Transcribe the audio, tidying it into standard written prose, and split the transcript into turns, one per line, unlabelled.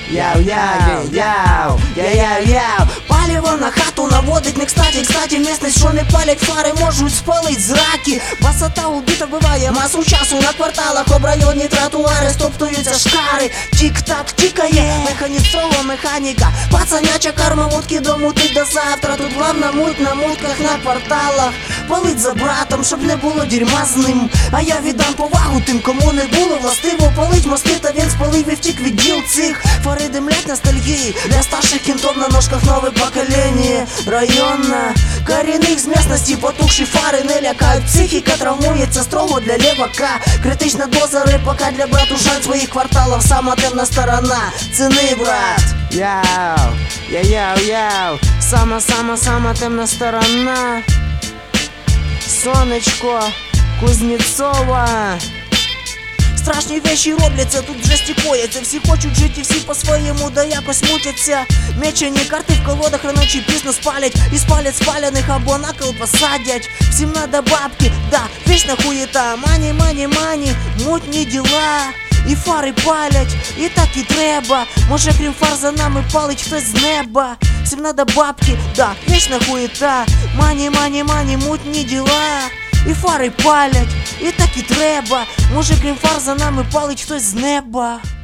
Яу-яу-яу-яу-яу-яу. Паліво на хату наводить не кстати, місцевість, що не палять фари, можуть спалить зраки. Висота убита буває масу часу на кварталах, об районні тротуари стоптуються шкари. Тік-так тікає механізована механіка, пацаняча карма мутки домутить до завтра. Тут главна муть на мутках на кварталах. Палить за братом, щоб не було дерьма з ним. А я віддам повагу тим, кому не було властиво палить мости, та він спалив і втік від діл цих. Фари димлять ностальгії для старших кінтов, на ножках нове покоління. Районна корінних з місцевості, потухші фари не лякають. Психіка травмується строго для левака. Критична доза рипака для братушань своїх кварталів. Сама темна сторона, ціни, брат. Яу, сама темна сторона. Сонечко Кузнєцова. Страшні вещі робляться, тут вже стікояться. Всі хочуть жити, всі по-своєму, да якось мутяться. Мечені карти в колодах рано чи пізно спалять. І спалять спаляних або на кол посадять. Всім надо бабки, да, вічна хуєта. Мані, мутні діла. І фари палять, і так і треба. Може крім фар за нами палить хтось з неба. Всім надо бабки, да, вічна хуєта. Мані, мутні діла. І фари палять, і так і треба. Може крім фар за нами палить хтось з неба.